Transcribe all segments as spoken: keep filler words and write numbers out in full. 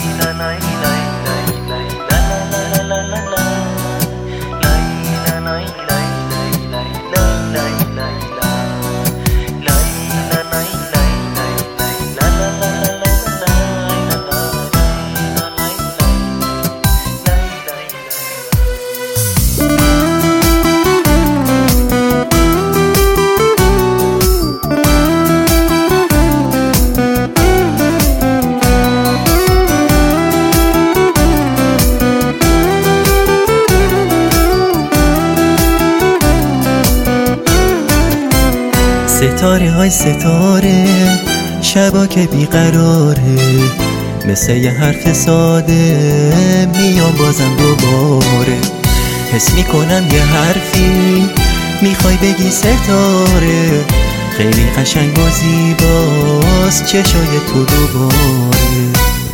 ستاره های ستاره شبا که بیقراره، مثل یه حرف ساده میام بازم دوباره. حس میکنم یه حرفی میخوای بگی ستاره، خیلی قشنگ و زیباست چشای تو دوباره.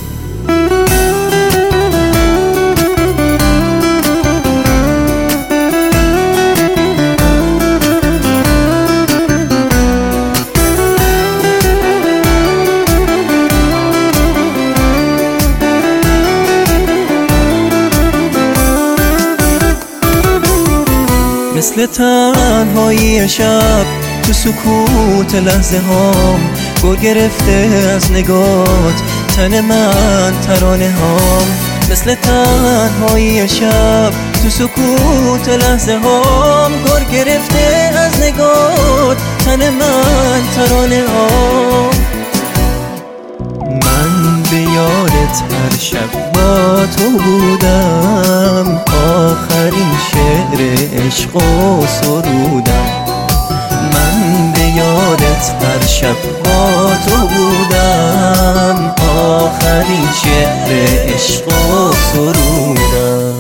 مثل تنهایی شب تو سکوت لحظه هام، گل گرفته از نگات تن من ترانه هام. مثل تنهایی شب تو سکوت لحظه هام، گل گرفته از نگات تن من ترانه هام. من به یادت هر شب با تو بودم، آخرین شعر عشق و سرودم. من به یادت هر شب با تو بودم، آخرین شعر عشق و سرودم.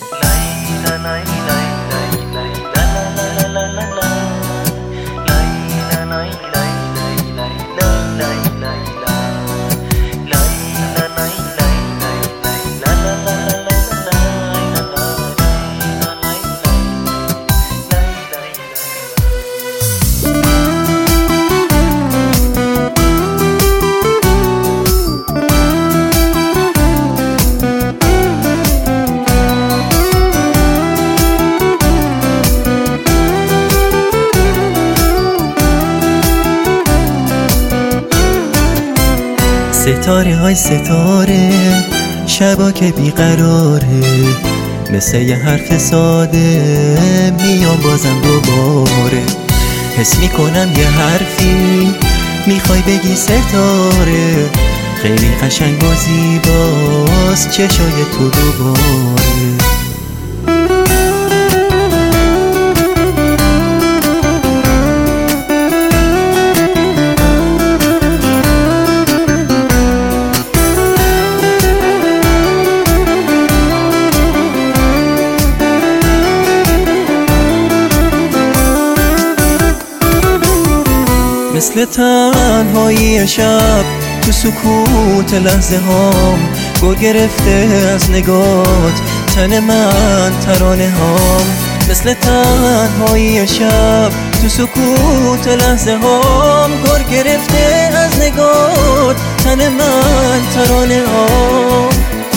ستاره های ستاره شبا که بیقراره، مثل یه حرف ساده میام بازم دوباره. حس میکنم یه حرفی میخوای بگی ستاره، خیلی قشنگ و زیباست چشای تو دوباره. مثل تنهایی شب تو سکوت لحظه هام، گل گرفته از نگات تن من ترانه هام. مثل تنهایی شب تو سکوت لحظه هام، گل گرفته از نگات تن من ترانه هام.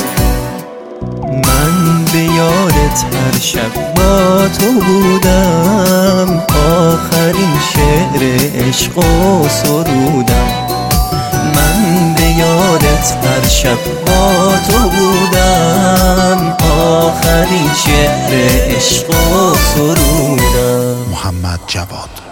من به یادت هر شب با تو بودم، آخرین شعر عشق و سرودم. من به یادت هر شب با تو بودم، آخرین شعر عشق و سرودم. محمد جواد.